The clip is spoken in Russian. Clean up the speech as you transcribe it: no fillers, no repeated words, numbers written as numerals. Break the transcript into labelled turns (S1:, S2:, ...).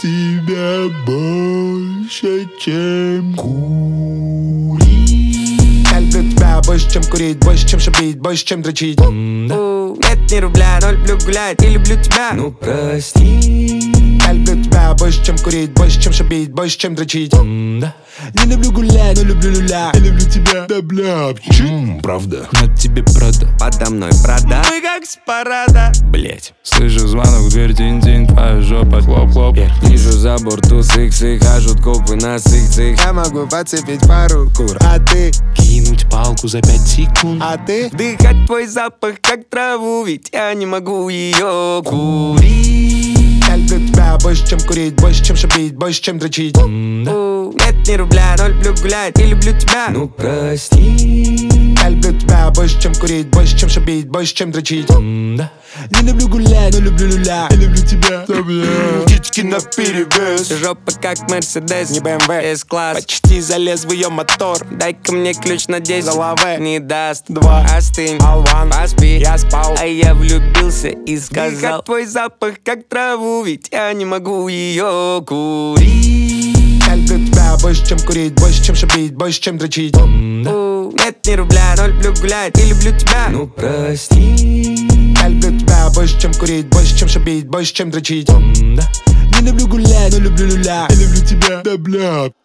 S1: тебя больше, чем курить.
S2: Я люблю тебя больше, чем курить, больше, чем шабить, больше, чем дрочить. Нет ни рубля, но люблю гулять и люблю тебя.
S1: Ну прости.
S2: Я люблю тебя больше, чем курить, больше, чем шабить, больше, чем дрочить.
S1: Не люблю гулять, но люблю люля. Я люблю тебя, да бля, правда.
S3: На тебе Прада,
S2: Подо мной Прада. Мы как с парада.
S3: блять. Слышу звонок в дверь, тин-тин, твоя жопа, хлоп-хлоп.
S4: Вижу за борту сых-сых, хажут копы на сых-цых.
S2: Я могу подцепить пару кур, а ты?
S3: Кинуть палку за 5 секунд.
S2: А ты?
S4: Вдыхать твой запах, как траву, ведь я не могу ее курить.
S2: Я люблю тебя больше, чем курить, больше, чем шабить, больше, чем дрочить.
S4: Нет ни рубля, но люблю гулять и люблю тебя.
S1: Ну прости.
S2: Я люблю тебя больше, чем курить, больше, чем шабить, больше, чем дрочить.
S1: Не люблю гулять, но люблю люля. Я люблю тебя, да бля.
S2: Птички наперевес.
S4: Жопа как Мерседес,
S2: Не БМВ.
S4: С-класс.
S2: Почти залез в ее мотор.
S4: Дай-ка мне ключ на 10.
S2: Голове.
S4: Не даст.
S2: 2.
S4: Остынь.
S2: Алван.
S4: Поспи.
S2: Я спал.
S4: А я влюбился и сказал:
S2: Вдыхать
S4: твой запах как траву, ведь я не могу ее курить.
S2: Я люблю тебя больше, чем курить, больше, чем шабить, больше, чем дрочить.
S4: Нет ни рубля, но люблю гулять и люблю тебя.
S1: Ну прости.
S2: Я люблю тебя больше, чем курить, больше, чем шабить, больше, чем дрочить.
S1: Не люблю гулять, но люблю люля. Я люблю тебя, да бля.